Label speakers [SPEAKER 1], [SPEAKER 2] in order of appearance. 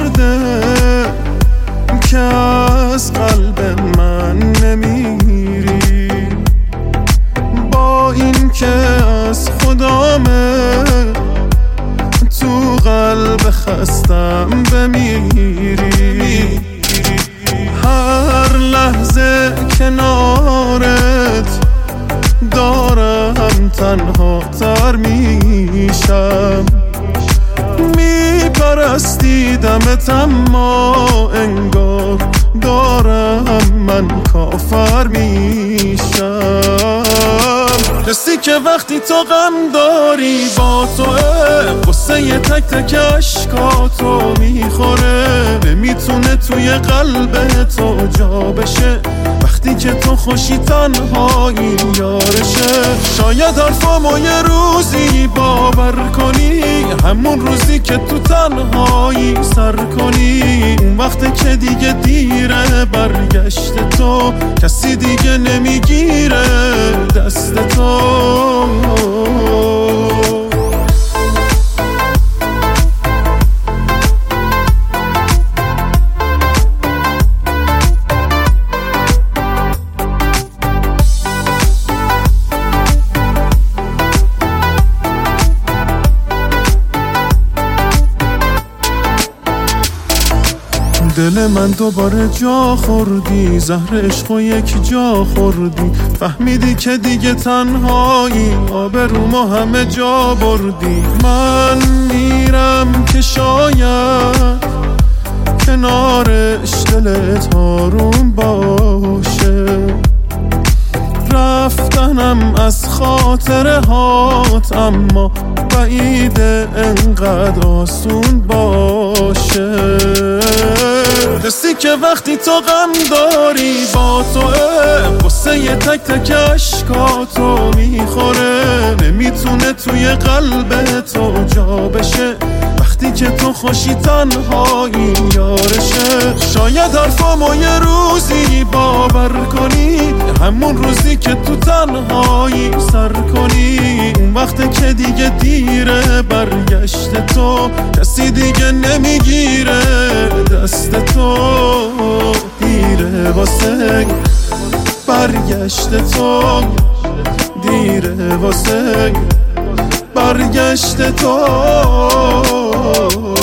[SPEAKER 1] کرده که از قلب من نمیری، با این که از خدامه تو قلب خستم بمیری. هر لحظه کنارت دارم تنها تر میشم، میپرستیدمت اما انگار دارم من کافر میشم. حسی که وقتی تو غم داری با توه، قصه تک تک اشکاتو میخوره، نمیتونه توی قلب تو جا بشه. وقتی که تو خوشی تنهایی یارشه. شاید حرفامو یه روزی باور کنی، همون روزی که تو تنهایی سر کنی. اون وقت که دیگه دیره برگشت تو، کسی دیگه نمیگیره دست تو. دل من دوباره جا خوردی، زهر عشقو یک جا خوردی. فهمیدی که دیگه تنهایی، آبرومو همه جا بردی. من میرم که شاید کنارش دلت آروم باشه. رفتنم از خاطره هات، اما بعیده انقدر آسون باشه. حسی که وقتی تو غم داری با توه، قصه تک تک اشکاتو میخوره، نمیتونه توی قلب تو جا بشه. وقتی که تو خوشی تنهایی یارشه. شاید حرفامو یه روزی باور کنی، همون روزی که تو تنهایی سر کنی. اون وقت که دیگه دیره برگشت تو، کسی دیگه نمیگیره دست تو. دیره واسه برگشت تو، دیره واسه برگشت تو.